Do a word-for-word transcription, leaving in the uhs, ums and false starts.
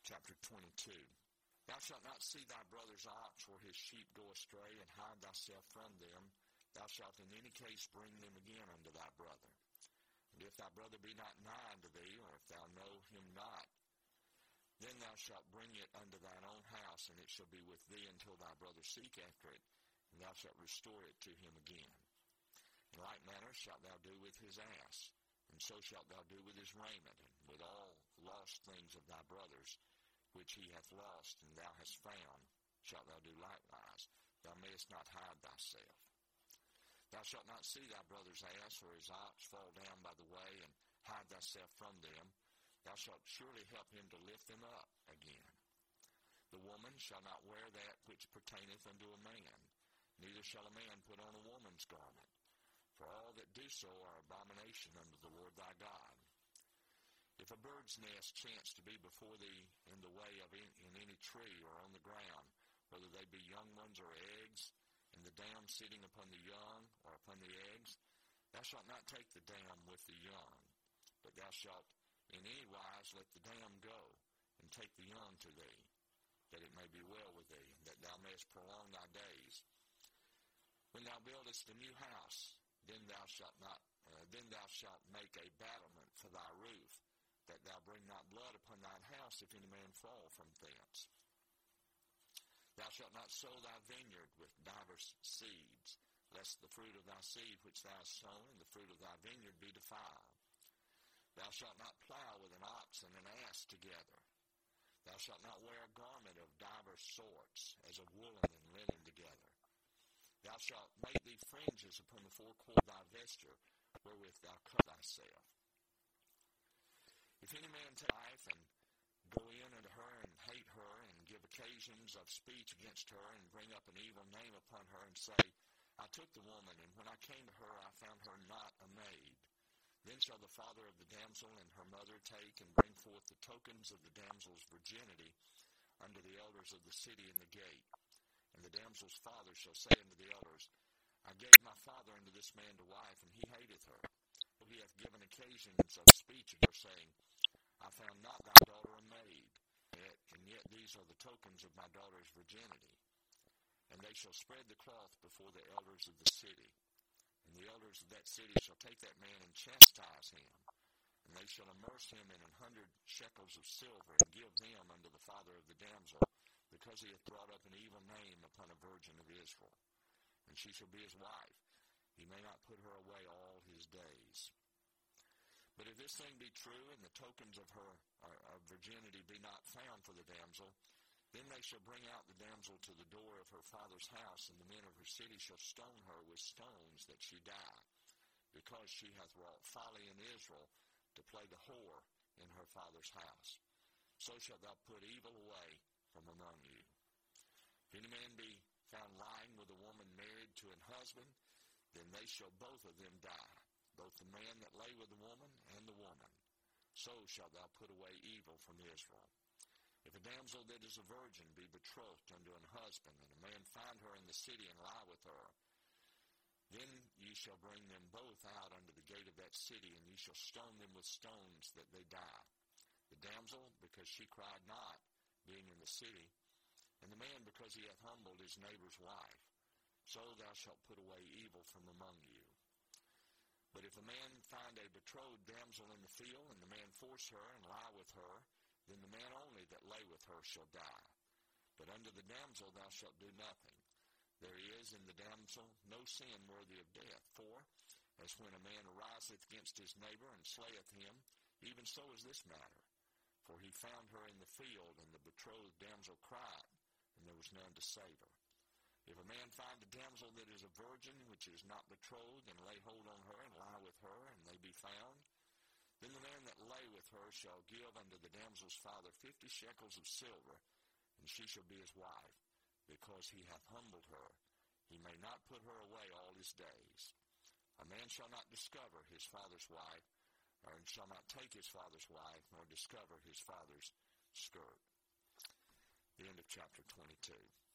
Chapter twenty-two. Thou shalt not see thy brother's ox or his sheep go astray, and hide thyself from them. Thou shalt in any case bring them again unto thy brother. And if thy brother be not nigh unto thee, or if thou know him not, then thou shalt bring it unto thine own house, and it shall be with thee until thy brother seek after it, and thou shalt restore it to him again. In like manner shalt thou do with his ass, and so shalt thou do with his raiment, and with all lost things of thy brother's, which he hath lost, and thou hast found, shalt thou do likewise. Thou mayest not hide thyself. Thou shalt not see thy brother's ass or his ox fall down by the way, and hide thyself from them. Thou shalt surely help him to lift them up again. The woman shall not wear that which pertaineth unto a man, neither shall a man put on a woman's garment. For all that do so are abomination unto the Lord thy God. If a bird's nest chance to be before thee in the way of in, in any tree or on the ground, whether they be young ones or eggs, and the dam sitting upon the young or upon the eggs, thou shalt not take the dam with the young, but thou shalt in any wise let the dam go, and take the young to thee, that it may be well with thee, that thou mayest prolong thy days. When thou buildest a new house, then thou shalt not, uh, then thou shalt make a battlement for thy roof, that thou bring not blood upon thine house, if any man fall from thence. Thou shalt not sow thy vineyard with divers seeds, lest the fruit of thy seed which thou hast sown and the fruit of thy vineyard be defiled. Thou shalt not plow with an ox and an ass together. Thou shalt not wear a garment of divers sorts, as of woolen and linen together. Thou shalt make thee fringes upon the four corners of thy vesture, wherewith thou cover thyself. If any man take a wife, and go in unto her, and hate her, and give occasions of speech against her, and bring up an evil name upon her, and say, I took the woman, and when I came to her, I found her not a maid. Then shall the father of the damsel and her mother take, and bring forth the tokens of the damsel's virginity unto the elders of the city in the gate. And the damsel's father shall say unto the elders, I gave my father unto this man to wife, and he hateth her. For he hath given occasions of speech against her, saying, I found not thy daughter a maid, yet, and yet these are the tokens of my daughter's virginity. And they shall spread the cloth before the elders of the city. And the elders of that city shall take that man and chastise him. And they shall immerse him in an hundred shekels of silver, and give them unto the father of the damsel, because he hath brought up an evil name upon a virgin of Israel. And she shall be his wife. He may not put her away all his days. But if this thing be true, and the tokens of her uh, of virginity be not found for the damsel, then they shall bring out the damsel to the door of her father's house, and the men of her city shall stone her with stones that she die, because she hath wrought folly in Israel, to play the whore in her father's house. So shalt thou put evil away from among you. If any man be found lying with a woman married to an husband, then they shall both of them die, both the man that lay with the woman and the woman. So shalt thou put away evil from Israel. If a damsel that is a virgin be betrothed unto an husband, and a man find her in the city and lie with her, then ye shall bring them both out unto the gate of that city, and ye shall stone them with stones that they die. The damsel, because she cried not, being in the city, and the man, because he hath humbled his neighbor's wife. So thou shalt put away evil from among you. But if a man find a betrothed damsel in the field, and the man force her and lie with her, then the man only that lay with her shall die. But unto the damsel thou shalt do nothing. There is in the damsel no sin worthy of death. For, as when a man ariseth against his neighbor and slayeth him, even so is this matter. For he found her in the field, and the betrothed damsel cried, and there was none to save her. If a man find a damsel that is a virgin, which is not betrothed, and lay hold on her, and lie with her, and they be found, then the man that lay with her shall give unto the damsel's father fifty shekels of silver, and she shall be his wife, because he hath humbled her. He may not put her away all his days. A man shall not discover his father's wife, or shall not take his father's wife, nor discover his father's skirt. The end of chapter twenty-two.